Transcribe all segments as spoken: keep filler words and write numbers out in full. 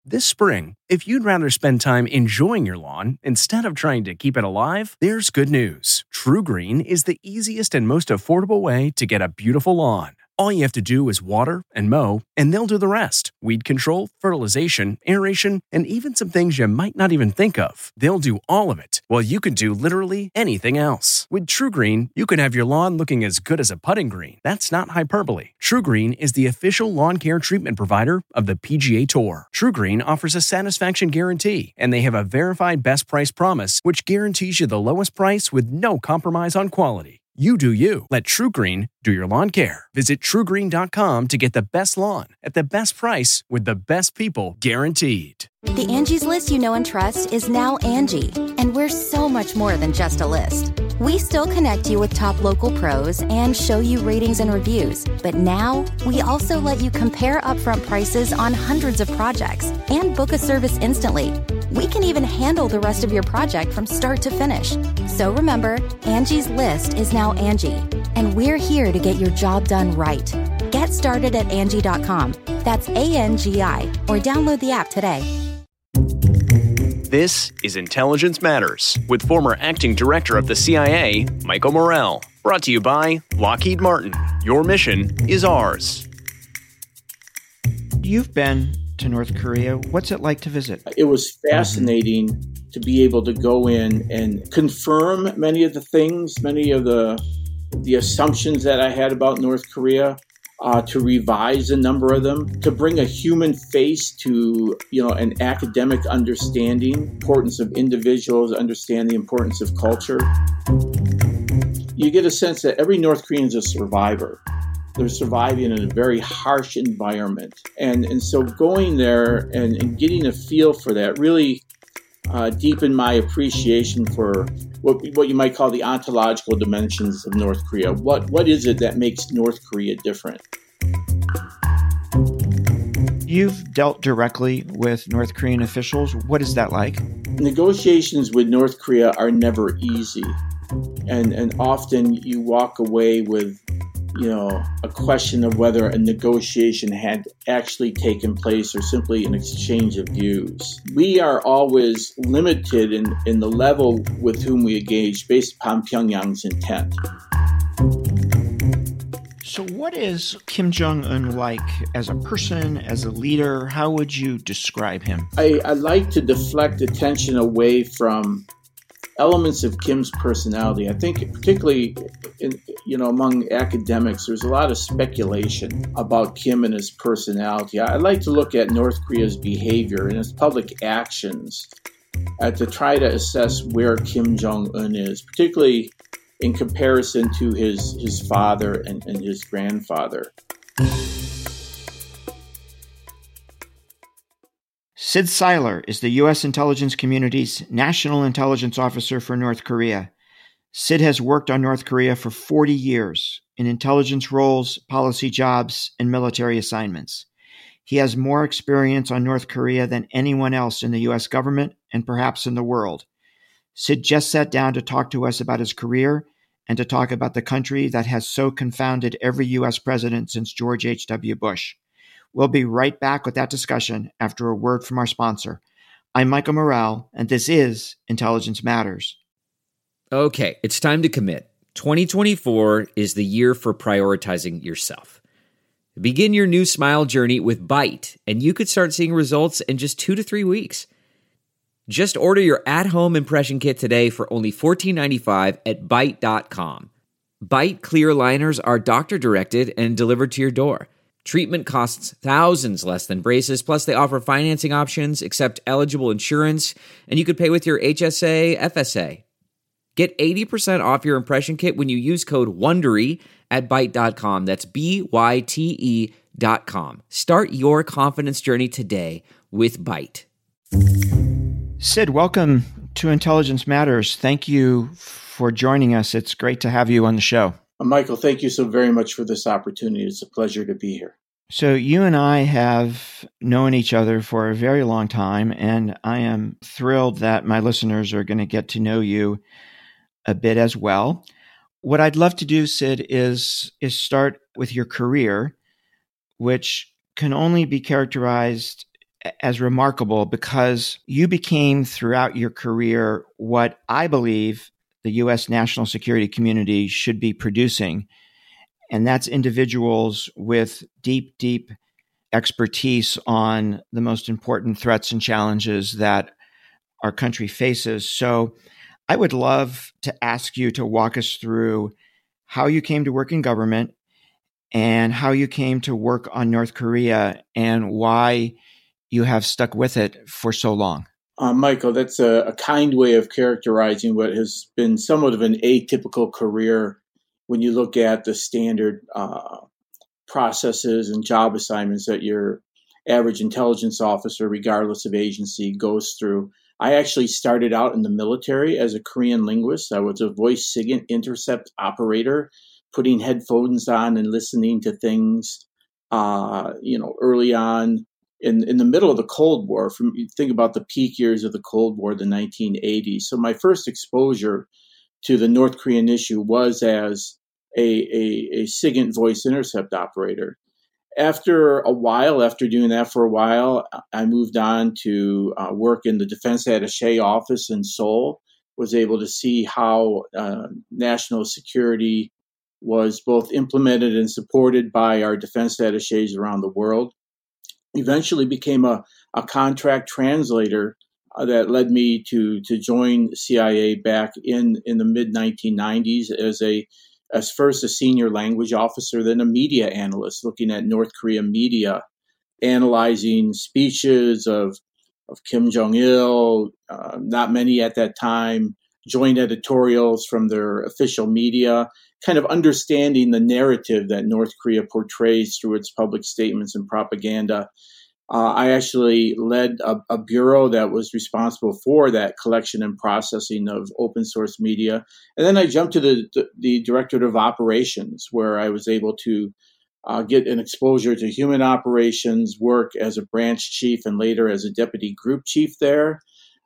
This spring, if you'd rather spend time enjoying your lawn instead of trying to keep it alive, there's good news. TruGreen is the easiest and most affordable way to get a beautiful lawn. All you have to do is water and mow, and they'll do the rest. Weed control, fertilization, aeration, and even some things you might not even think of. They'll do all of it, while you can do literally anything else. With TruGreen, you can have your lawn looking as good as a putting green. That's not hyperbole. TruGreen is the official lawn care treatment provider of the P G A Tour. TruGreen offers a satisfaction guarantee, and they have a verified best price promise, which guarantees you the lowest price with no compromise on quality. You do you. Let TruGreen do your lawn care. Visit True Green dot com to get the best lawn at the best price with the best people guaranteed. The Angie's List you know and trust is now Angie, and we're so much more than just a list. We still connect you with top local pros and show you ratings and reviews, but now we also let you compare upfront prices on hundreds of projects and book a service instantly. We can even handle the rest of your project from start to finish. So remember, Angie's List is now Angie, and we're here to get your job done right. Get started at Angie dot com. That's A N G I, or download the app today. This is Intelligence Matters with former acting director of the C I A, Michael Morell. Brought to you by Lockheed Martin. Your mission is ours. You've been to North Korea. What's it like to visit? It was fascinating mm-hmm. to be able to go in and confirm many of the things, many of the the assumptions that I had about North Korea. Uh, to revise a number of them, to bring a human face to, you know, an academic understanding, importance of individuals, understand the importance of culture. You get a sense that every North Korean is a survivor. They're surviving in a very harsh environment. And, and so going there and, and getting a feel for that really uh, deepened my appreciation for what what you might call the ontological dimensions of North Korea. What What is it that makes North Korea different? You've dealt directly with North Korean officials. What is that like? Negotiations with North Korea are never easy. And, and often you walk away with, you know, a question of whether a negotiation had actually taken place or simply an exchange of views. We are always limited in, in the level with whom we engage based upon Pyongyang's intent. So what is Kim Jong-un like as a person, as a leader? How would you describe him? I, I like to deflect attention away from elements of Kim's personality. I think particularly in, you know, among academics, there's a lot of speculation about Kim and his personality. I like to look at North Korea's behavior and its public actions uh, to try to assess where Kim Jong-un is, particularly in comparison to his, his father and, and his grandfather. Sid Seiler is the U S intelligence community's National Intelligence Officer for North Korea. Sid has worked on North Korea for forty years in intelligence roles, policy jobs, and military assignments. He has more experience on North Korea than anyone else in the U S government and perhaps in the world. Sid just sat down to talk to us about his career and to talk about the country that has so confounded every U S president since George H W. Bush. We'll be right back with that discussion after a word from our sponsor. I'm Michael Morell, and this is Intelligence Matters. Okay, it's time to commit. twenty twenty-four is the year for prioritizing yourself. Begin your new smile journey with Byte, and you could start seeing results in just two to three weeks. Just order your at-home impression kit today for only fourteen ninety-five at byte dot com. Byte clear liners are doctor-directed and delivered to your door. Treatment costs thousands less than braces, plus they offer financing options, accept eligible insurance, and you could pay with your H S A, F S A. Get eighty percent off your impression kit when you use code WONDERY at byte dot com. That's B Y T E dot com. Start your confidence journey today with Byte. Sid, welcome to Intelligence Matters. Thank you for joining us. It's great to have you on the show. Michael, thank you so very much for this opportunity. It's a pleasure to be here. So you and I have known each other for a very long time, and I am thrilled that my listeners are going to get to know you a bit as well. What I'd love to do, Sid, is, is start with your career, which can only be characterized as remarkable because you became throughout your career what I believe the U S national security community should be producing. And that's individuals with deep, deep expertise on the most important threats and challenges that our country faces. So I would love to ask you to walk us through how you came to work in government and how you came to work on North Korea and why you have stuck with it for so long. Uh, Michael, that's a, a kind way of characterizing what has been somewhat of an atypical career when you look at the standard uh, processes and job assignments that your average intelligence officer, regardless of agency, goes through. I actually started out in the military as a Korean linguist. I was a voice SIGINT intercept operator, putting headphones on and listening to things, uh, you know, early on. In, in the middle of the Cold War, from you think about the peak years of the Cold War, the nineteen eighties. So my first exposure to the North Korean issue was as a, a, a SIGINT voice intercept operator. After a while, after doing that for a while, I moved on to uh, work in the Defense Attaché office in Seoul, was able to see how uh, national security was both implemented and supported by our defense attachés around the world. Eventually became a, a contract translator uh, that led me to to join C I A back in, in the mid nineteen nineties as a as first a senior language officer, then a media analyst looking at North Korea media, analyzing speeches of of Kim Jong-il, uh, not many at that time, joint editorials from their official media, kind of understanding the narrative that North Korea portrays through its public statements and propaganda. Uh, I actually led a, a bureau that was responsible for that collection and processing of open source media. And then I jumped to the, the, the Directorate of Operations, where I was able to uh, get an exposure to human operations, work as a branch chief and later as a deputy group chief there.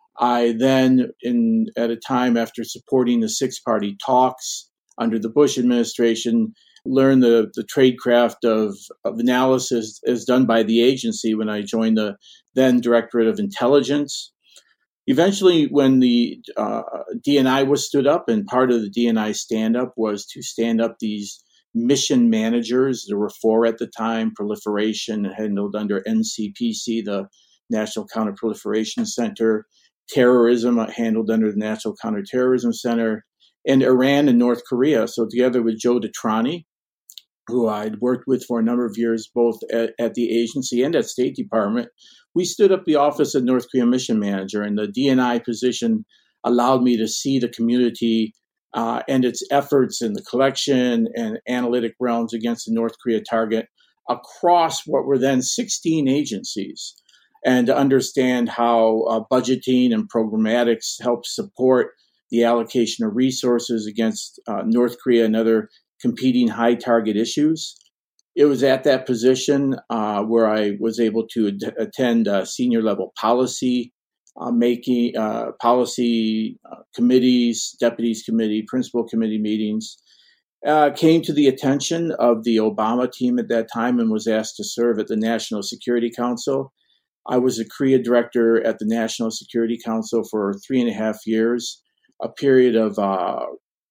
I then, in at a time after supporting the six-party talks under the Bush administration, learned the, the tradecraft of, of analysis as done by the agency when I joined the then Directorate of Intelligence. Eventually, when the uh, D N I was stood up, and part of the D N I stand-up was to stand up these mission managers. There were four at the time: proliferation handled under N C P C, the National Counterproliferation Center; terrorism handled under the National Counterterrorism Center; and Iran and North Korea. So together with Joe Detrani, who I'd worked with for a number of years, both at, at the agency and at State Department, we stood up the Office of North Korea Mission Manager, and the D N I position allowed me to see the community uh, and its efforts in the collection and analytic realms against the North Korea target across what were then sixteen agencies, and to understand how uh, budgeting and programmatics help support the allocation of resources against uh, North Korea and other competing high target issues. It was at that position uh, where I was able to ad- attend uh, senior level policy uh, making, uh, policy uh, committees, deputies committee, principal committee meetings. Uh, came to the attention of the Obama team at that time and was asked to serve at the National Security Council. I was a Korea director at the National Security Council for three and a half years, a period of uh,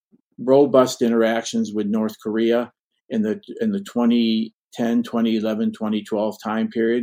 robust interactions with North Korea in the in the twenty ten, twenty eleven, twenty twelve time period.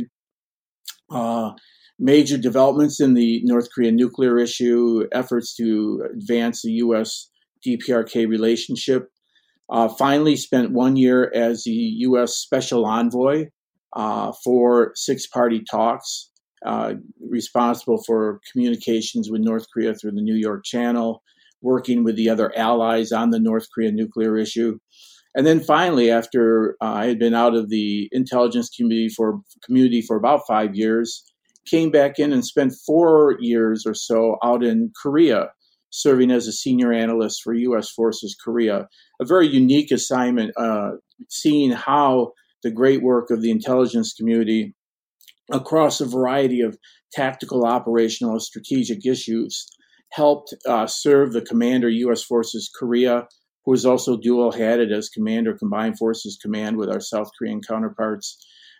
Uh, major developments in the North Korean nuclear issue, efforts to advance the U S D P R K relationship. Uh, finally spent one year as the U S Special Envoy uh, for six-party talks, uh, responsible for communications with North Korea through the New York Channel, working with the other allies on the North Korean nuclear issue. And then finally, after uh, I had been out of the intelligence community for community for about five years, came back in and spent four years or so out in Korea, serving as a senior analyst for U S Forces Korea. A very unique assignment, uh, seeing how the great work of the intelligence community across a variety of tactical, operational, and strategic issues helped uh, serve the commander, U S Forces Korea, who was also dual-headed as Commander Combined Forces Command with our South Korean counterparts,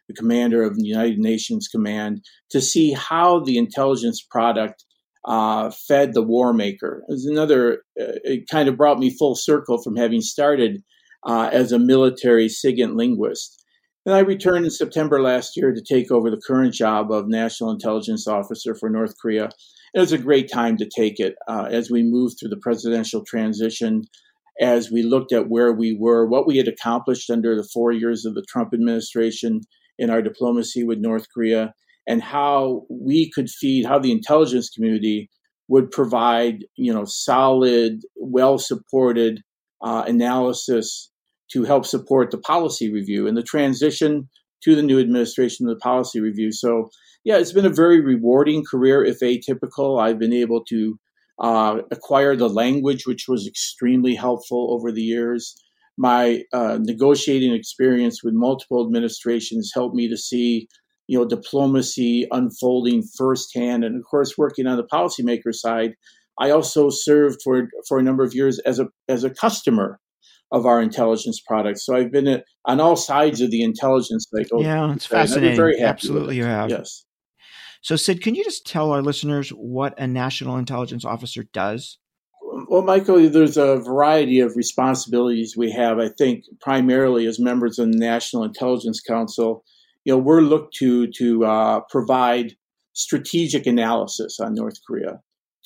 the commander of the United Nations Command, to see how the intelligence product uh, fed the war maker. It was another, uh, it kind of brought me full circle from having started uh, as a military SIGINT linguist. And I returned in September last year to take over the current job of National Intelligence Officer for North Korea. It was a great time to take it uh, as we moved through the presidential transition, as we looked at where we were, what we had accomplished under the four years of the Trump administration in our diplomacy with North Korea, and how we could feed, how the intelligence community would provide, you know, solid, well-supported uh, analysis to help support the policy review and the transition to the new administration of the policy review. So, yeah, it's been a very rewarding career, if atypical. I've been able to uh, acquire the language, which was extremely helpful over the years. My uh, negotiating experience with multiple administrations helped me to see, you know, diplomacy unfolding firsthand. And of course, working on the policymaker side, I also served for for a number of years as a as a customer of our intelligence products. So I've been at, on all sides of the intelligence cycle. Yeah, it's fascinating. Very happy Absolutely, you have. Yes. So, Sid, can you just tell our listeners what a national intelligence officer does? Well, Michael, there's a variety of responsibilities we have. I think primarily as members of the National Intelligence Council, you know, we're looked to to uh, provide strategic analysis on North Korea,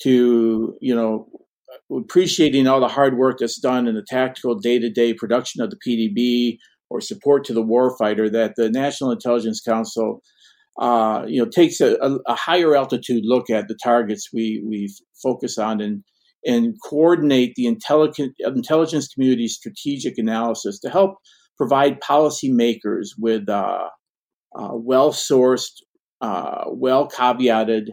to, you know, appreciating all the hard work that's done in the tactical day-to-day production of the P D B or support to the warfighter, that the National Intelligence Council, uh, you know, takes a, a higher altitude look at the targets we we focus on and and coordinate the intelligence intelligence community's strategic analysis to help provide policymakers with uh, uh, well-sourced, uh, well-caveated,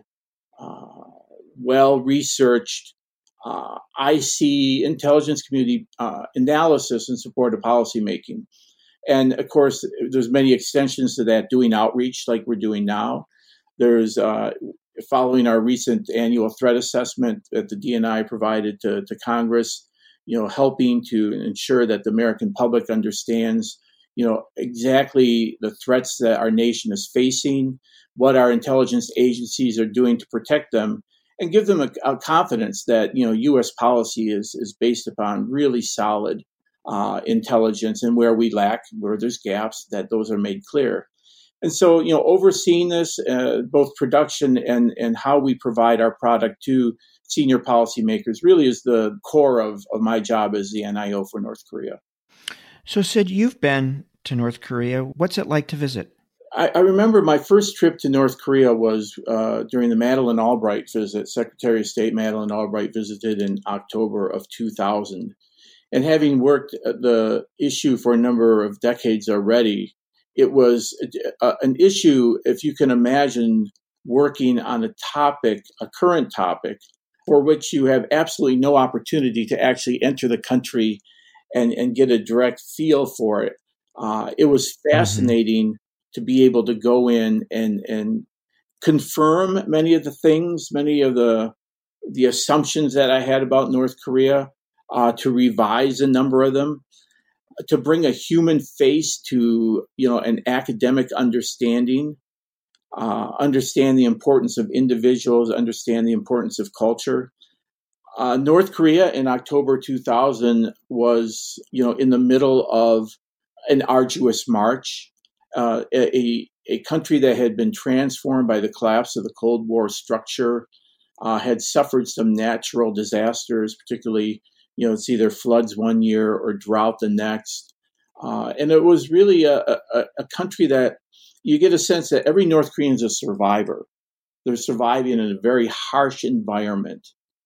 uh, well-researched Uh, I see intelligence community uh, analysis in support of policymaking. And of course, there's many extensions to that, doing outreach like we're doing now. There's, uh, following our recent annual threat assessment that the D N I provided to, to Congress, you know, helping to ensure that the American public understands, you know, exactly the threats that our nation is facing, what our intelligence agencies are doing to protect them, and give them a, a confidence that, you know, U S policy is is based upon really solid uh, intelligence, and where we lack, where there's gaps, that those are made clear. And so, you know, overseeing this, uh, both production and and how we provide our product to senior policymakers, really is the core of, of my job as the N I O for North Korea. So, Sid, you've been to North Korea. What's it like to visit? I, I remember my first trip to North Korea was uh, during the Madeleine Albright visit. Secretary of State Madeleine Albright visited in October of two thousand. And having worked the issue for a number of decades already, it was a, an issue, if you can imagine, working on a topic, a current topic, for which you have absolutely no opportunity to actually enter the country and, and get a direct feel for it. Uh, it was fascinating mm-hmm. to be able to go in and, and confirm many of the things, many of the the assumptions that I had about North Korea, uh, to revise a number of them, to bring a human face to, you know, an academic understanding, uh, understand the importance of individuals, understand the importance of culture. Uh, North Korea in October two thousand was, you know, in the middle of an arduous march, uh, a, a country that had been transformed by the collapse of the Cold War structure, uh, had suffered some natural disasters, particularly, you know, it's either floods one year or drought the next. Uh, and it was really a, a, a country that you get a sense that every North Korean is a survivor. They're surviving in a very harsh environment.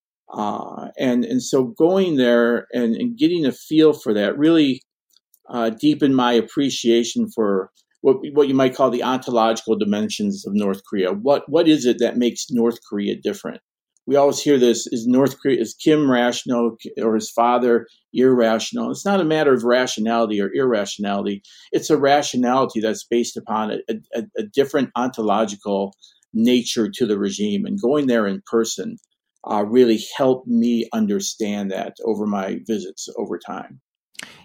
Uh, and, and so going there and, and getting a feel for that really uh, deepened my appreciation for what, what you might call the ontological dimensions of North Korea. What What is it that makes North Korea different? We always hear this, is North Korea, is Kim rational or his father irrational? It's not a matter of rationality or irrationality. It's a rationality that's based upon a, a, a different ontological nature to the regime. And going there in person uh, really helped me understand that over my visits over time.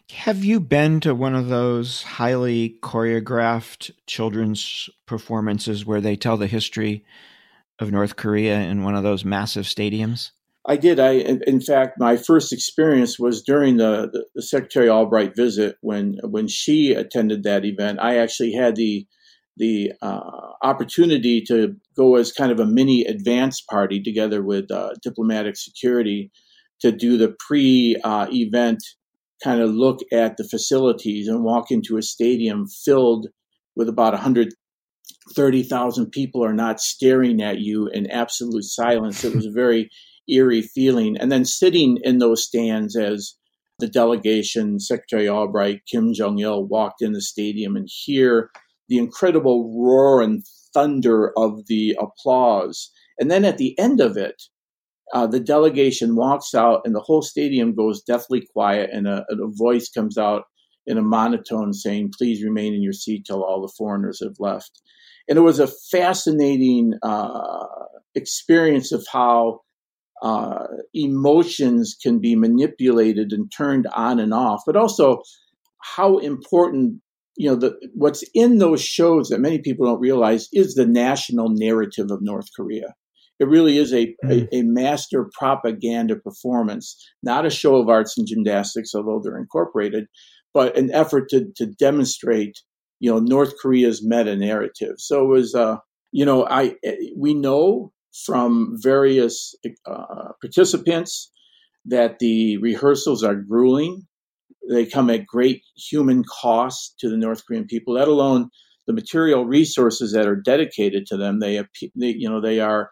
Have you been to one of those highly choreographed children's performances where they tell the history of North Korea in one of those massive stadiums? I did. I, in fact, my first experience was during the, the, the Secretary Albright visit when when she attended that event. I actually had the the uh, opportunity to go as kind of a mini advance party together with uh, diplomatic security to do the pre-event uh, kind of look at the facilities and walk into a stadium filled with about one hundred thirty thousand people are not staring at you in absolute silence. It was a very eerie feeling. And then sitting in those stands as the delegation, Secretary Albright, Kim Jong-il walked in the stadium and hear the incredible roar and thunder of the applause. And then at the end of it, Uh, the delegation walks out and the whole stadium goes deathly quiet, and a, a voice comes out in a monotone saying, "Please remain in your seat till all the foreigners have left." And it was a fascinating uh, experience of how uh, emotions can be manipulated and turned on and off, but also how important, you know, the, what's in those shows that many people don't realize is the national narrative of North Korea. It really is a, mm. a, a master propaganda performance, not a show of arts and gymnastics, although they're incorporated, but an effort to, to demonstrate, you know, North Korea's meta narrative. So it was, uh, you know, I we know from various uh, participants that the rehearsals are grueling. They come at great human cost to the North Korean people, let alone the material resources that are dedicated to them. They, they you know, they are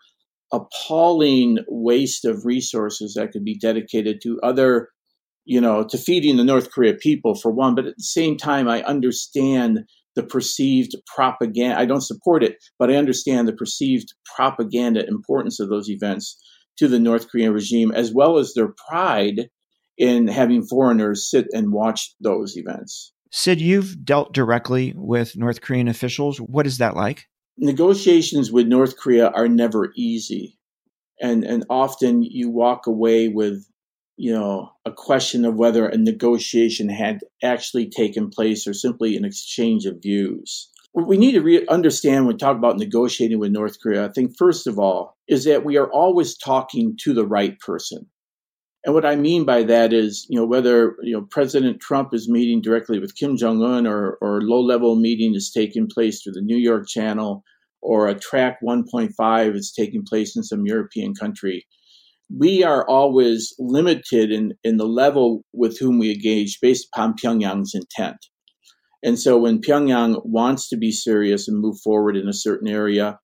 appalling waste of resources that could be dedicated to other, you know, to feeding the North Korea people for one. But at the same time, I understand the perceived propaganda. I don't support it, but I understand the perceived propaganda importance of those events to the North Korean regime, as well as their pride in having foreigners sit and watch those events. Sid, you've dealt directly with North Korean officials. What is that like? Negotiations with North Korea are never easy. And and often you walk away with, you know, a question of whether a negotiation had actually taken place or simply an exchange of views. What we need to re- understand when we talk about negotiating with North Korea, I think, first of all, is that we are always talking to the right person. And what I mean by that is, you know, whether, you know, President Trump is meeting directly with Kim Jong-un or, or low-level meeting is taking place through the New York channel, or a track one point five is taking place in some European country, we are always limited in, in the level with whom we engage based upon Pyongyang's intent. And so when Pyongyang wants to be serious and move forward in a certain area,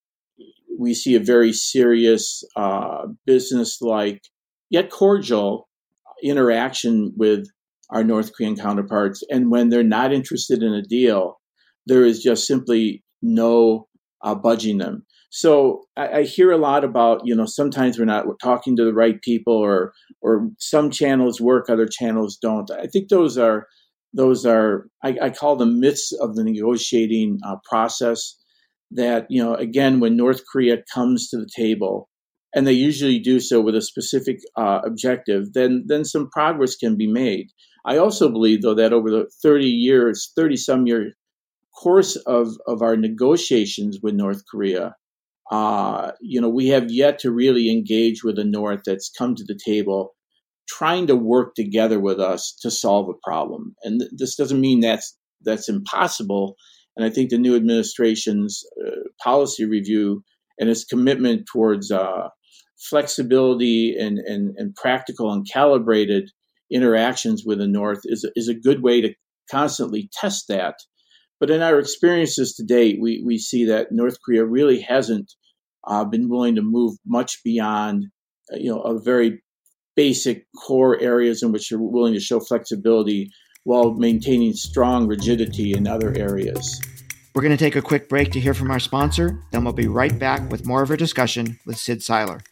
we see a very serious, uh, business-like, yet cordial interaction with our North Korean counterparts. And when they're not interested in a deal, there is just simply no uh, budging them. So I, I hear a lot about, you know, sometimes we're not talking to the right people, or or some channels work, other channels don't. I think those are, those are I, I call them myths of the negotiating uh, process that, you know, again, when North Korea comes to the table, and they usually do so with a specific uh, objective, then then some progress can be made. I also believe, though, that over the thirty years, thirty-some year course of, of our negotiations with North Korea, uh, you know, we have yet to really engage with the North that's come to the table trying to work together with us to solve a problem. And th- this doesn't mean that's, that's impossible. And I think the new administration's uh, policy review and its commitment towards uh, flexibility and, and, and practical and calibrated interactions with the North is, is a good way to constantly test that. But in our experiences to date, we, we see that North Korea really hasn't uh, been willing to move much beyond, uh, you know, a very basic core areas in which they're willing to show flexibility while maintaining strong rigidity in other areas. We're going to take a quick break to hear from our sponsor. Then we'll be right back with more of our discussion with Sid Seiler.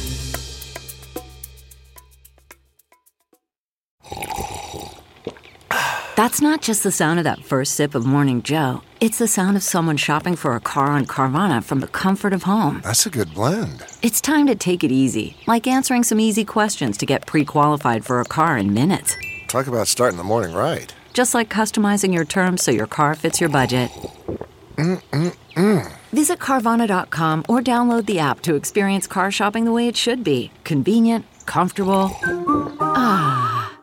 That's not just the sound of that first sip of Morning Joe. It's the sound of someone shopping for a car on Carvana from the comfort of home. That's a good blend. It's time to take it easy, like answering some easy questions to get pre-qualified for a car in minutes. talk about starting the morning right. Just like customizing your terms so your car fits your budget. Mm-mm-mm. Visit Carvana dot com or download the app to experience car shopping the way it should be. Convenient, comfortable. Ah.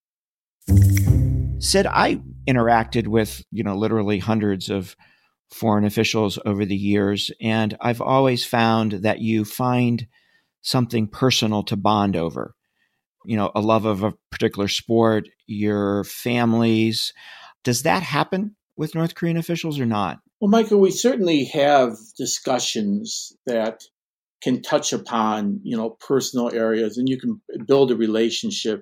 Sid, I interacted with, you know, literally hundreds of foreign officials over the years, and I've always found that you find something personal to bond over. You know, a love of a particular sport, your families. Does that happen with North Korean officials or not? Well, Michael, we certainly have discussions that can touch upon, you know, personal areas, and you can build a relationship.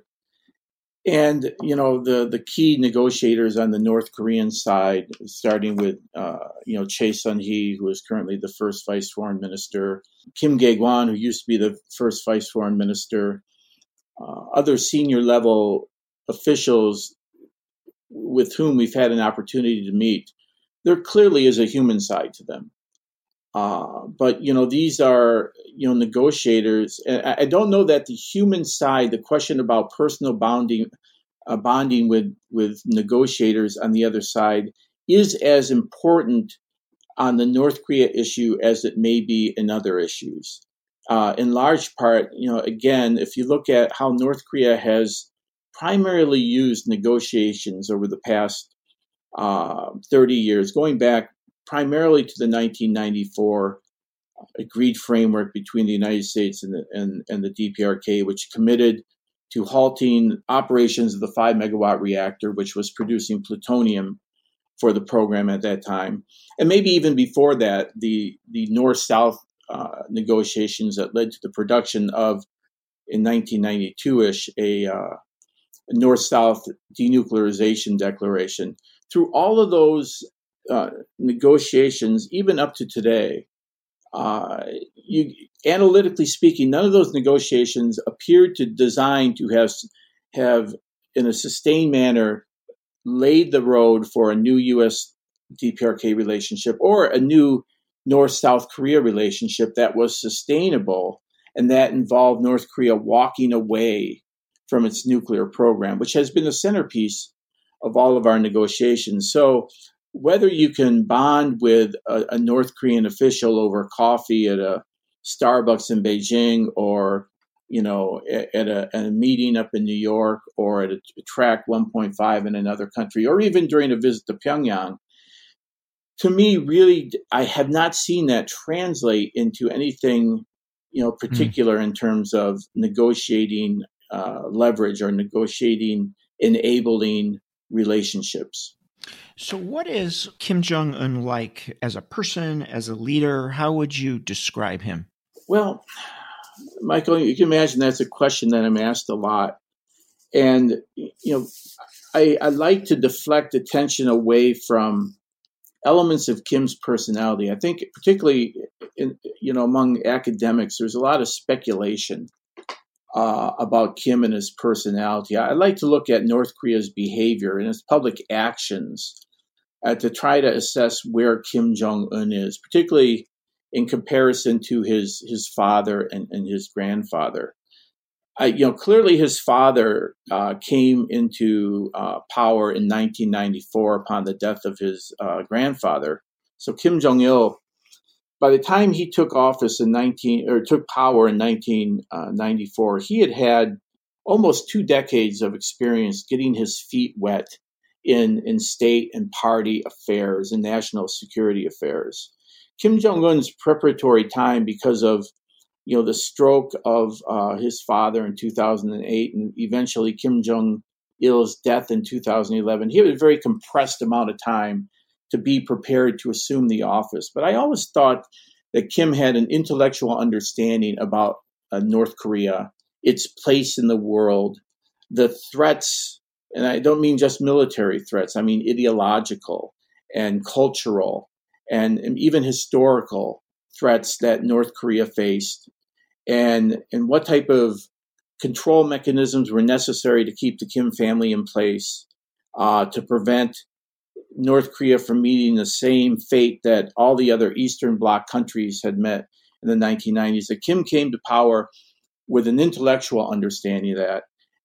And, you know, the, the key negotiators on the North Korean side, starting with, uh, you know, Choi Sun-hee, who is currently the first vice foreign minister, Kim Gae-kwan, who used to be the first vice foreign minister, uh, other senior level officials with whom we've had an opportunity to meet. There clearly is a human side to them. Uh, but, you know, these are, you know, negotiators. And I, I don't know that the human side, the question about personal bonding, uh, bonding with, with negotiators on the other side is as important on the North Korea issue as it may be in other issues. Uh, in large part, you know, again, if you look at how North Korea has primarily used negotiations over the past uh, thirty years, going back primarily to the nineteen ninety-four agreed framework between the United States and the, and, and the D P R K, which committed to halting operations of the five megawatt reactor, which was producing plutonium for the program at that time. And maybe even before that, the, the North-South uh, negotiations that led to the production of, in nineteen ninety-two-ish, a uh, North-South denuclearization declaration. Through all of those uh, negotiations, even up to today, uh, you, analytically speaking, none of those negotiations appeared to design to have, have, in a sustained manner, laid the road for a new U S D P R K relationship or a new North-South Korea relationship that was sustainable and that involved North Korea walking away from its nuclear program, which has been the centerpiece of all of our negotiations. So whether you can bond with a, a North Korean official over coffee at a Starbucks in Beijing or, you know, at, at, a, at a meeting up in New York or at a, a track one point five in another country, or even during a visit to Pyongyang, to me, really, I have not seen that translate into anything, you know, particular mm. in terms of negotiating uh, leverage or negotiating enabling relationships. So what is Kim Jong-un like as a person, as a leader? How would you describe him? Well, Michael, you can imagine that's a question that I'm asked a lot. And, you know, I, I like to deflect attention away from elements of Kim's personality. I think particularly, in, you know, among academics, there's a lot of speculation uh, about Kim and his personality. I like to look at North Korea's behavior and its public actions uh, to try to assess where Kim Jong-un is, particularly in comparison to his his father and, and his grandfather. I, you know, clearly his father uh, came into uh, power in nineteen ninety-four upon the death of his uh, grandfather. So Kim Jong-il, by the time he took office in nineteen or took power in nineteen ninety-four, he had had almost two decades of experience getting his feet wet in in state and party affairs and national security affairs. Kim Jong-un's preparatory time, because of you know, the stroke of uh, his father in two thousand eight and eventually Kim Jong-il's death in two thousand eleven, he had a very compressed amount of time to be prepared to assume the office. But I always thought that Kim had an intellectual understanding about uh, North Korea, its place in the world, the threats, and I don't mean just military threats, I mean ideological and cultural and, and even historical threats that North Korea faced. And, and what type of control mechanisms were necessary to keep the Kim family in place uh, to prevent North Korea from meeting the same fate that all the other Eastern Bloc countries had met in the nineteen nineties. That Kim came to power with an intellectual understanding of that.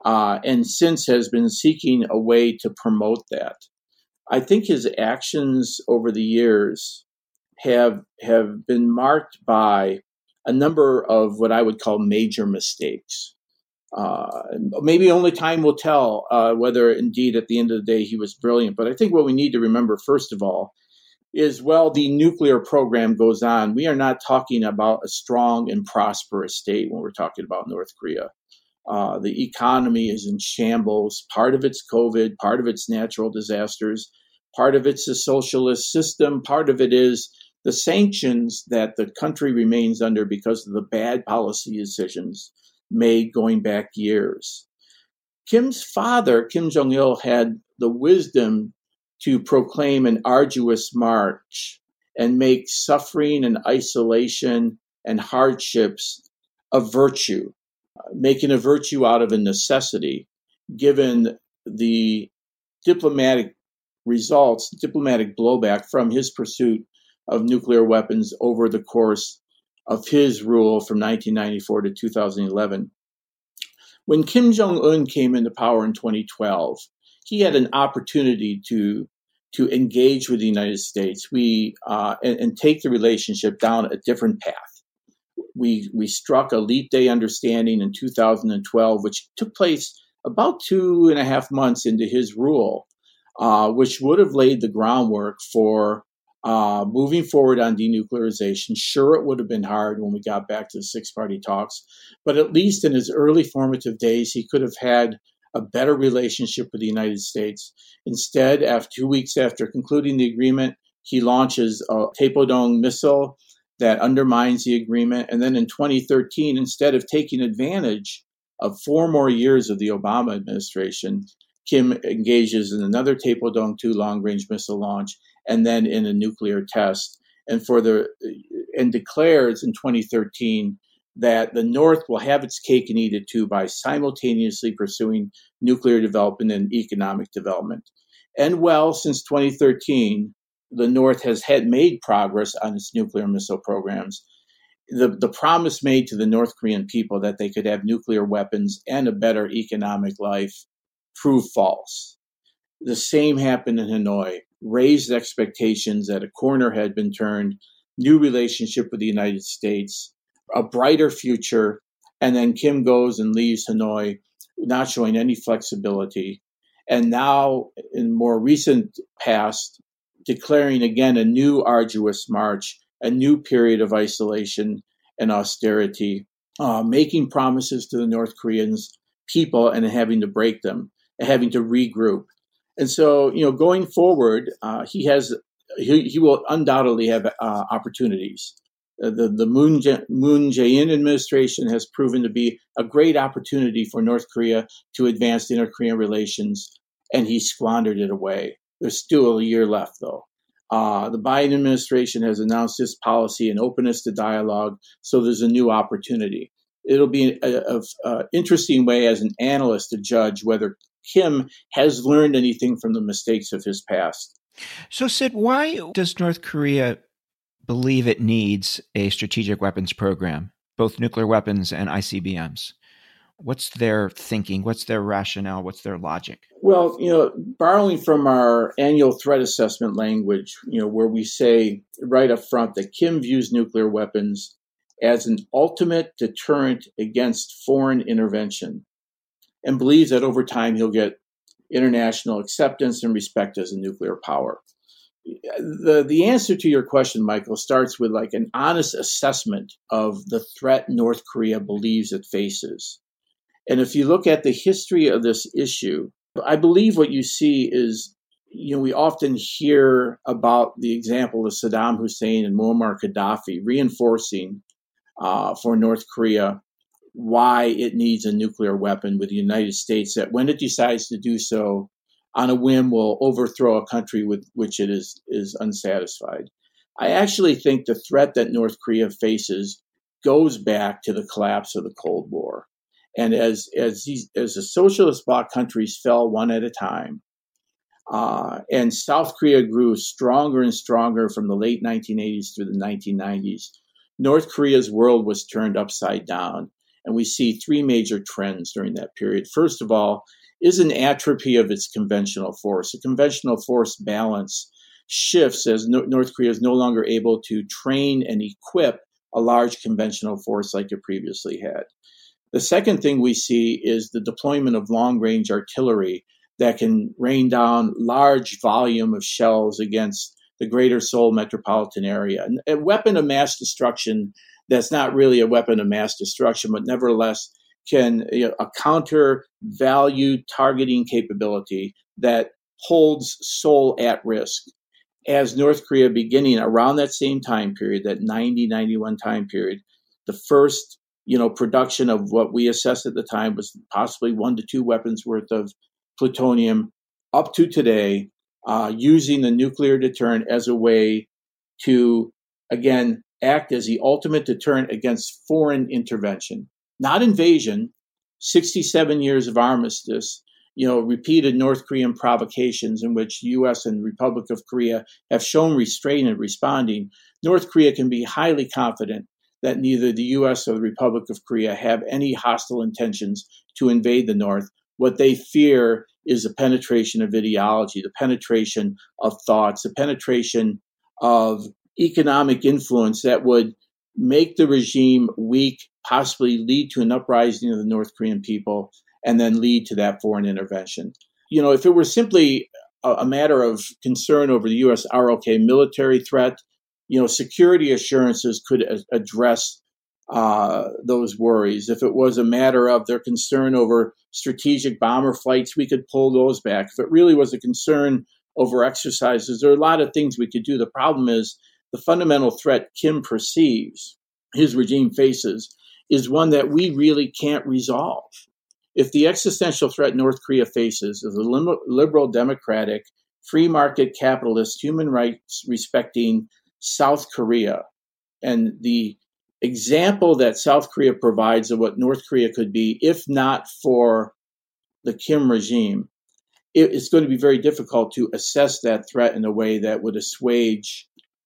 uh, and since has been seeking a way to promote that. I think his actions over the years have have been marked by a number of what I would call major mistakes. Uh, maybe only time will tell uh, whether indeed at the end of the day he was brilliant. But I think what we need to remember, first of all, is while the nuclear program goes on, we are not talking about a strong and prosperous state when we're talking about North Korea. Uh, the economy is in shambles. Part of it's COVID, part of it's natural disasters, part of it's a socialist system, part of it is the sanctions that the country remains under because of the bad policy decisions made going back years. Kim's father, Kim Jong-il, had the wisdom to proclaim an arduous march and make suffering and isolation and hardships a virtue, making a virtue out of a necessity, given the diplomatic results, diplomatic blowback from his pursuit of nuclear weapons over the course of his rule from nineteen ninety-four to two thousand eleven. When Kim Jong-un came into power in twenty twelve, he had an opportunity to, to engage with the United States we uh, and, and take the relationship down a different path. We, we struck a leap day understanding in two thousand twelve, which took place about two and a half months into his rule, uh, which would have laid the groundwork for Uh, moving forward on denuclearization. Sure, it would have been hard when we got back to the six-party talks, but at least in his early formative days, he could have had a better relationship with the United States. Instead, after two weeks after concluding the agreement, he launches a Taepodong missile that undermines the agreement. And then in twenty thirteen, instead of taking advantage of four more years of the Obama administration, Kim engages in another Taepodong two long-range missile launch, and then in a nuclear test, and for the and declares in twenty thirteen that the North will have its cake and eat it too by simultaneously pursuing nuclear development and economic development. And well, since twenty thirteen, the North has had made progress on its nuclear missile programs. The, the promise made to the North Korean people that they could have nuclear weapons and a better economic life proved false. The same happened in Hanoi. Raised expectations that a corner had been turned, new relationship with the United States, a brighter future, and then Kim goes and leaves Hanoi, not showing any flexibility. And now, in more recent past, declaring again a new arduous march, a new period of isolation and austerity, uh, making promises to the North Koreans people and having to break them, and having to regroup. And so, you know, going forward, uh, he has he, he will undoubtedly have uh, opportunities. Uh, the the Moon, Je- Moon Jae-in administration has proven to be a great opportunity for North Korea to advance inter-Korean relations, and he squandered it away. There's still a year left, though. Uh, the Biden administration has announced this policy and openness to dialogue, so there's a new opportunity. It'll be an interesting way as an analyst to judge whether Kim has learned anything from the mistakes of his past. So, Sid, why does North Korea believe it needs a strategic weapons program, both nuclear weapons and I C B Ms? What's their thinking? What's their rationale? What's their logic? Well, you know, borrowing from our annual threat assessment language, you know, where we say right up front that Kim views nuclear weapons as an ultimate deterrent against foreign intervention, and believes that over time he'll get international acceptance and respect as a nuclear power. The the answer to your question, Michael, starts with like an honest assessment of the threat North Korea believes it faces. And if you look at the history of this issue, I believe what you see is, you know, we often hear about the example of Saddam Hussein and Muammar Gaddafi reinforcing uh, for North Korea why it needs a nuclear weapon with the United States, that when it decides to do so on a whim will overthrow a country with which it is, is unsatisfied. I actually think the threat that North Korea faces goes back to the collapse of the Cold War. And as as these, as the socialist bloc countries fell one at a time, uh, and South Korea grew stronger and stronger from the late nineteen eighties through the nineteen nineties, North Korea's world was turned upside down. And we see three major trends during that period. First of all, is an atrophy of its conventional force. The conventional force balance shifts as no- North Korea is no longer able to train and equip a large conventional force like it previously had. The second thing we see is the deployment of long-range artillery that can rain down large volume of shells against the greater Seoul metropolitan area. And a weapon of mass destruction that's not really a weapon of mass destruction, but nevertheless can, you know, a counter value targeting capability that holds Seoul at risk. As North Korea, beginning around that same time period, that ninety ninety-one time period, the first, you know, production of what we assessed at the time was possibly one to two weapons worth of plutonium, up to today, uh, using the nuclear deterrent as a way to, again, act as the ultimate deterrent against foreign intervention, not invasion. sixty-seven years of armistice, you know, repeated North Korean provocations in which U S and Republic of Korea have shown restraint in responding. North Korea can be highly confident that neither the U S or the Republic of Korea have any hostile intentions to invade the North. What they fear is the penetration of ideology, the penetration of thoughts, the penetration of economic influence that would make the regime weak, possibly lead to an uprising of the North Korean people, and then lead to that foreign intervention. You know, if it were simply a, a matter of concern over the U S R O K military threat, you know, security assurances could a- address uh, those worries. If it was a matter of their concern over strategic bomber flights, we could pull those back. If it really was a concern over exercises, there are a lot of things we could do. The problem is the fundamental threat Kim perceives, his regime faces, is one that we really can't resolve. If the existential threat North Korea faces is a lim- liberal, democratic, free market, capitalist, human rights respecting South Korea, and the example that South Korea provides of what North Korea could be, if not for the Kim regime, it, it's going to be very difficult to assess that threat in a way that would assuage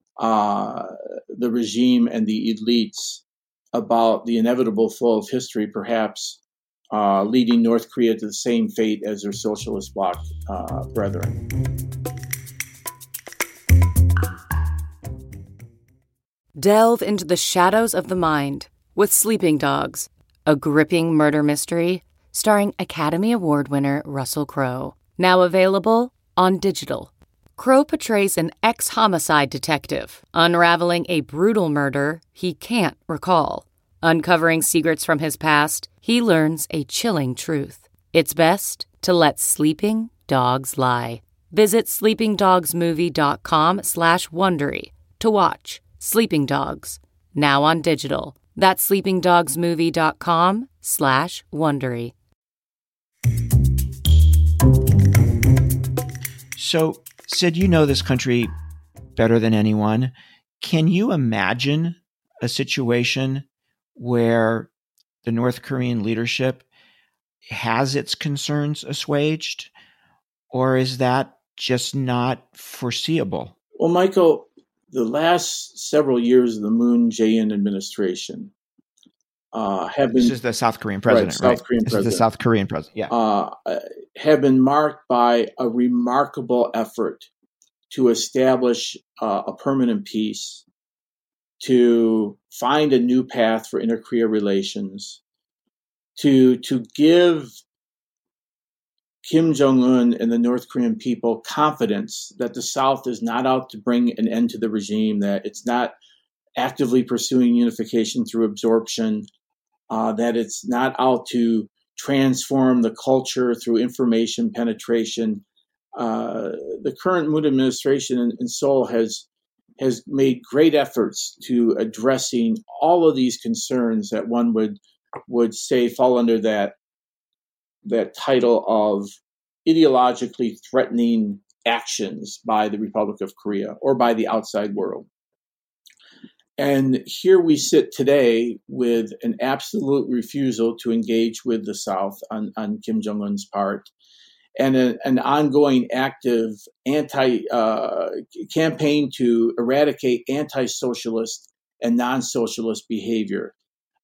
uh, the regime and the elites about the inevitable flow of history, perhaps uh, leading North Korea to the same fate as their socialist bloc uh, brethren. Delve into the shadows of the mind with Sleeping Dogs, a gripping murder mystery starring Academy Award winner Russell Crowe. Now available on digital. Crowe portrays an ex-homicide detective unraveling a brutal murder he can't recall. Uncovering secrets from his past, he learns a chilling truth. It's best to let sleeping dogs lie. Visit sleepingdogsmovie.com slash Wondery to watch Sleeping Dogs, now on digital. That's sleepingdogsmovie.com slash Wondery. So, Sid, you know this country better than anyone. Can you imagine a situation where the North Korean leadership has its concerns assuaged, or is that just not foreseeable? Well, Michael, the last several years of the Moon Jae-in administration uh, have been... This is the South Korean president, right? South right? Korean this president. is the South Korean president, yeah. Uh, have been marked by a remarkable effort to establish uh, a permanent peace, to find a new path for inter-Korea relations, to to give Kim Jong-un and the North Korean people confidence that the South is not out to bring an end to the regime, that it's not actively pursuing unification through absorption, uh, that it's not out to transform the culture through information penetration. Uh, the current Moon administration in, in Seoul has has made great efforts to addressing all of these concerns that one would would say fall under that that title of ideologically threatening actions by the Republic of Korea or by the outside world. And here we sit today with an absolute refusal to engage with the South on, on Kim Jong-un's part, and a, an ongoing active anti uh, campaign to eradicate anti-socialist and non-socialist behavior.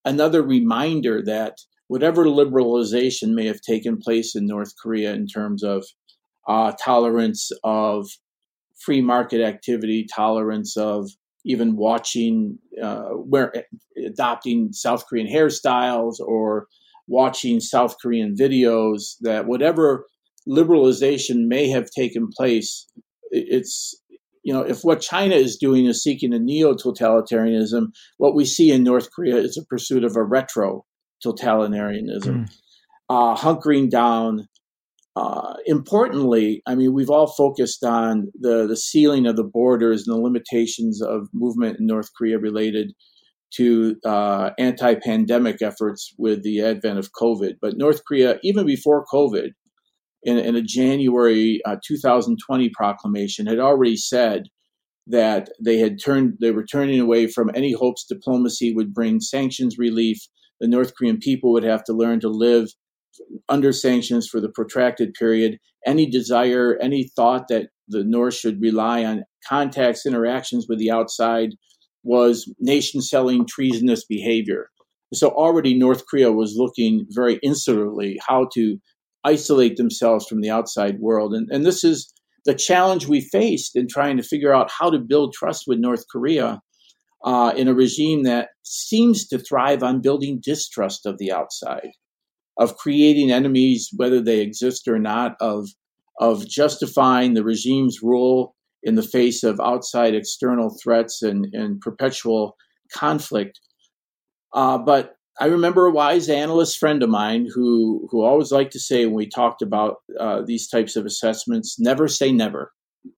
another reminder that whatever liberalization may have taken place in North Korea in terms of uh, tolerance of free market activity, tolerance of even watching, uh, where adopting South Korean hairstyles or watching South Korean videos, that whatever liberalization may have taken place, it's, you know, if what China is doing is seeking a neo-totalitarianism, what we see in North Korea is a pursuit of a retro-totalitarianism, mm. uh, hunkering down. Uh, importantly, I mean, we've all focused on the, the sealing of the borders and the limitations of movement in North Korea related to uh, anti-pandemic efforts with the advent of COVID. But North Korea, even before COVID, in, in a January uh, two thousand twenty proclamation, had already said that they had turned, they were turning away from any hopes diplomacy would bring sanctions relief. The North Korean people would have to learn to live under sanctions for the protracted period. Any desire, any thought that the North should rely on contacts, interactions with the outside was nation-selling, treasonous behavior. So already North Korea was looking very insularly how to isolate themselves from the outside world. And, and this is the challenge we faced in trying to figure out how to build trust with North Korea uh, in a regime that seems to thrive on building distrust of the outside, of creating enemies, whether they exist or not, of, of justifying the regime's rule in the face of outside external threats and, and perpetual conflict. Uh, but I remember a wise analyst friend of mine who, who always liked to say when we talked about uh, these types of assessments, never say never.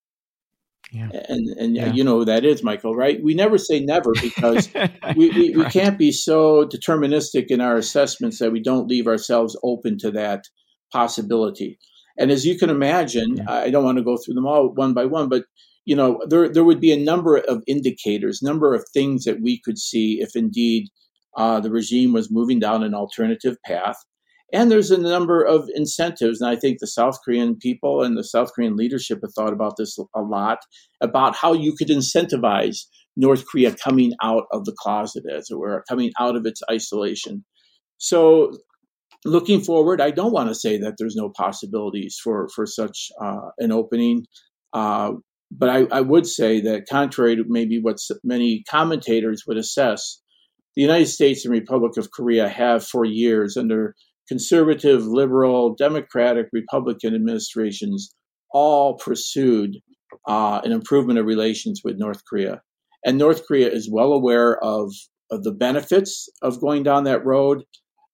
Yeah. And, and yeah. you know who that is, Michael, right? We never say never because we, we, we right. can't be so deterministic in our assessments that we don't leave ourselves open to that possibility. And as you can imagine, yeah. I don't want to go through them all one by one, but you know, there there would be a number of indicators, number of things that we could see if indeed uh, the regime was moving down an alternative path. And there's a number of incentives. And I think the South Korean people and the South Korean leadership have thought about this a lot, about how you could incentivize North Korea coming out of the closet, as it were, coming out of its isolation. So looking forward, I don't want to say that there's no possibilities for, for such uh, an opening. Uh, but I, I would say that contrary to maybe what many commentators would assess, the United States and Republic of Korea have for years under conservative, liberal, Democratic, Republican administrations all pursued uh, an improvement of relations with North Korea. And North Korea is well aware of, of the benefits of going down that road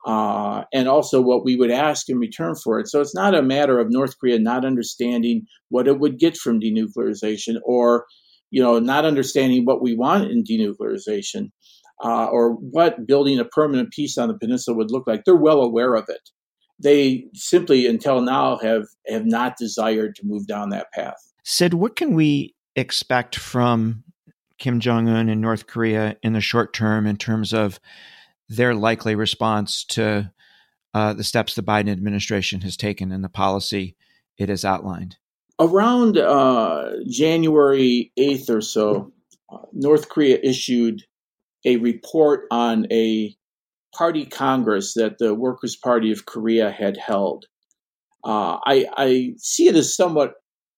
uh, and also what we would ask in return for it. So it's not a matter of North Korea not understanding what it would get from denuclearization or, you know, not understanding what we want in denuclearization. Uh, or what building a permanent peace on the peninsula would look like. They're well aware of it. They simply, until now, have, have not desired to move down that path. Sid, what can we expect from Kim Jong-un and North Korea in the short term in terms of their likely response to uh, the steps the Biden administration has taken and the policy it has outlined? Around uh, January eighth or so, uh, North Korea issued a report on a party congress that the Workers' Party of Korea had held. Uh, I, I see it as somewhat,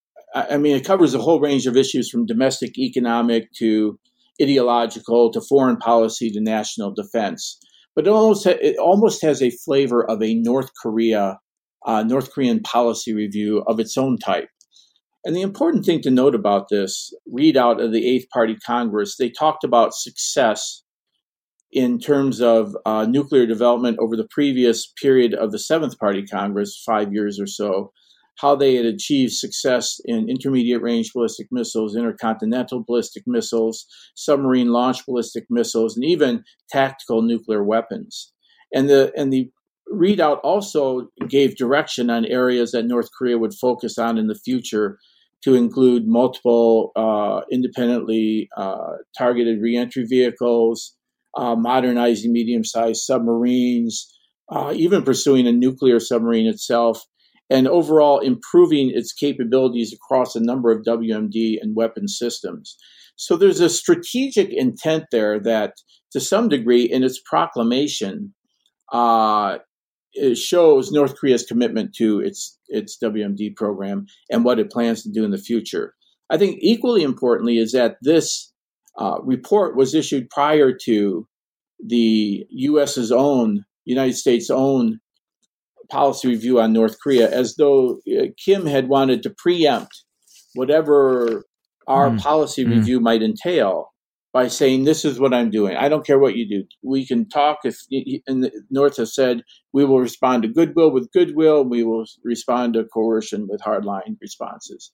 I mean, it covers a whole range of issues from domestic economic to ideological to foreign policy to national defense. But it almost, it almost has a flavor of a North Korea, uh, North Korean policy review of its own type. And the important thing to note about this readout of the Eighth Party Congress, they talked about success in terms of uh, nuclear development over the previous period of the Seventh Party Congress, five years or so, how they had achieved success in intermediate range ballistic missiles, intercontinental ballistic missiles, submarine launched ballistic missiles, and even tactical nuclear weapons. And the and the readout also gave direction on areas that North Korea would focus on in the future, to include multiple uh, independently uh, targeted reentry vehicles, uh, modernizing medium-sized submarines, uh, even pursuing a nuclear submarine itself, and overall improving its capabilities across a number of W M D and weapon systems. So there's a strategic intent there that, to some degree, in its proclamation, uh, it shows North Korea's commitment to its its W M D program and what it plans to do in the future. I think equally importantly is that this uh, report was issued prior to the US's own, United States' own policy review on North Korea, as though uh, Kim had wanted to preempt whatever our mm. policy mm. review might entail by saying, this is what I'm doing. I don't care what you do. We can talk. If and the North has said, we will respond to goodwill with goodwill. We will respond to coercion with hardline responses.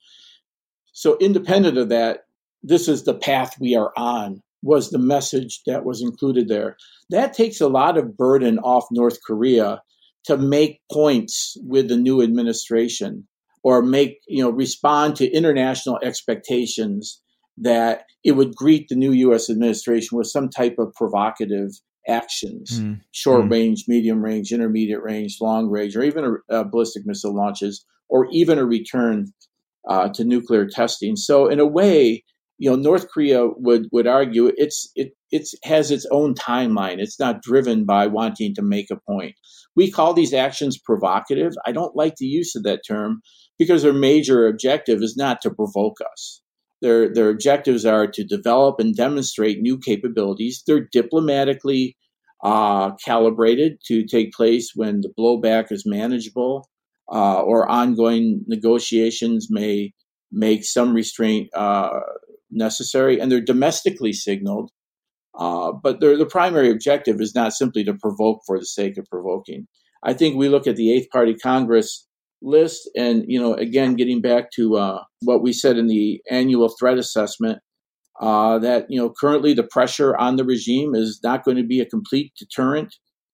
So independent of that, this is the path we are on, was the message that was included there. That takes a lot of burden off North Korea to make points with the new administration or make, you know, respond to international expectations that it would greet the new U S administration with some type of provocative actions, mm. short mm. range, medium range, intermediate range, long range, or even a, a ballistic missile launches, or even a return uh, to nuclear testing. So in a way, you know, North Korea would, would argue it's it it's has its own timeline. It's not driven by wanting to make a point. We call these actions provocative. I don't like the use of that term because their major objective is not to provoke us. Their their objectives are to develop and demonstrate new capabilities. They're diplomatically uh, calibrated to take place when the blowback is manageable uh, or ongoing negotiations may make some restraint uh, necessary. And they're domestically signaled. Uh, but the primary objective is not simply to provoke for the sake of provoking. I think we look at the Eighth Party Congress list, and, you know, again, getting back to uh, what we said in the annual threat assessment, uh, that, you know, currently the pressure on the regime is not going to be a complete deterrent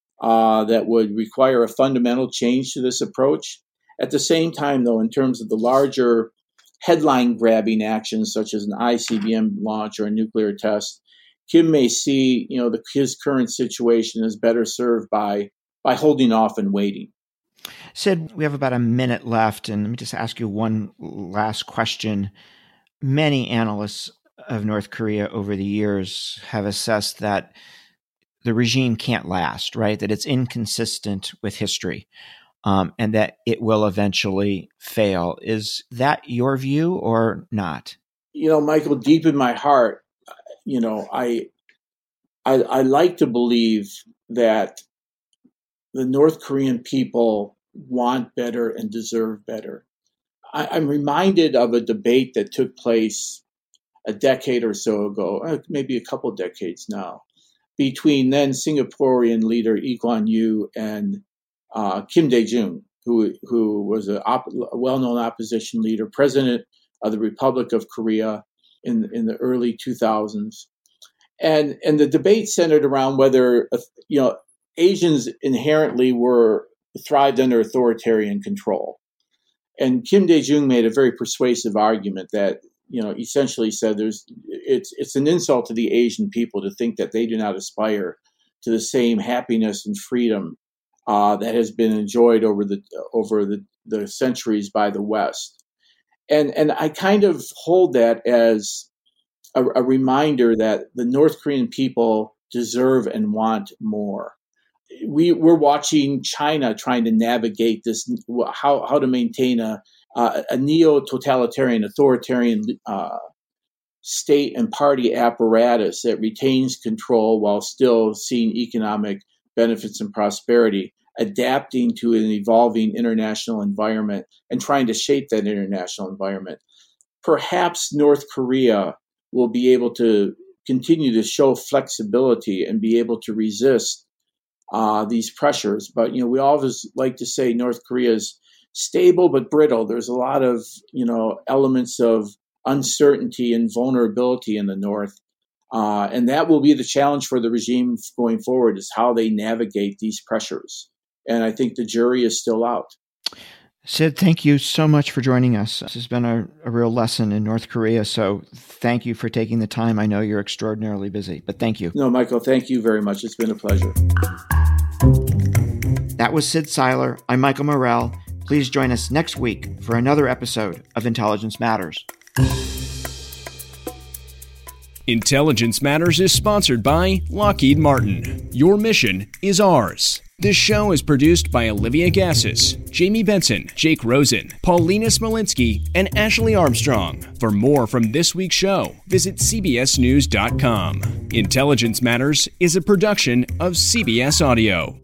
uh, that would require a fundamental change to this approach. At the same time, though, in terms of the larger headline-grabbing actions, such as an I C B M launch or a nuclear test, Kim may see, you know, the, his current situation is better served by by holding off and waiting. Sid, we have about a minute left, and let me just ask you one last question. Many analysts of North Korea over the years have assessed that the regime can't last, right? That it's inconsistent with history, um, and that it will eventually fail. Is that your view or not? You know, Michael, deep in my heart, you know, I, I, I like to believe that the North Korean people want better and deserve better. I, I'm reminded of a debate that took place a decade or so ago, maybe a couple decades now, between then Singaporean leader Lee Kuan Yew and uh, Kim Dae-jung, who who was a, op- a well-known opposition leader, president of the Republic of Korea in in the early two thousands, and and the debate centered around whether you know Asians inherently were thrived under authoritarian control, and Kim Dae-jung made a very persuasive argument that you know essentially said there's it's it's an insult to the Asian people to think that they do not aspire to the same happiness and freedom uh, that has been enjoyed over the over the, the centuries by the West. And and I kind of hold that as a, a reminder that the North Korean people deserve and want more. We we're watching China trying to navigate this, how how to maintain a a, a neo-totalitarian, authoritarian uh, state and party apparatus that retains control while still seeing economic benefits and prosperity, adapting to an evolving international environment and trying to shape that international environment. Perhaps North Korea will be able to continue to show flexibility and be able to resist uh, these pressures. But, you know, we always like to say North Korea is stable but brittle. There's a lot of, you know, elements of uncertainty and vulnerability in the North. Uh, and that will be the challenge for the regime going forward, is how they navigate these pressures. And I think the jury is still out. Sid, thank you so much for joining us. This has been a, a real lesson in North Korea, so thank you for taking the time. I know you're extraordinarily busy, but thank you. No, Michael, thank you very much. It's been a pleasure. That was Sid Seiler. I'm Michael Morell. Please join us next week for another episode of Intelligence Matters. Intelligence Matters is sponsored by Lockheed Martin. Your mission is ours. This show is produced by Olivia Gassis, Jamie Benson, Jake Rosen, Paulina Smolinski, and Ashley Armstrong. For more from this week's show, visit C B S News dot com. Intelligence Matters is a production of C B S Audio.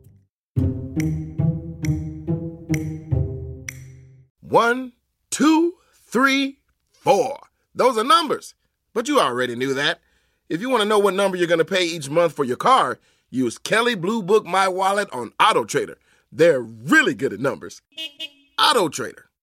One, two, three, four. Those are numbers. But you already knew that. If you want to know what number you're going to pay each month for your car, use Kelley Blue Book My Wallet on AutoTrader. They're really good at numbers. AutoTrader.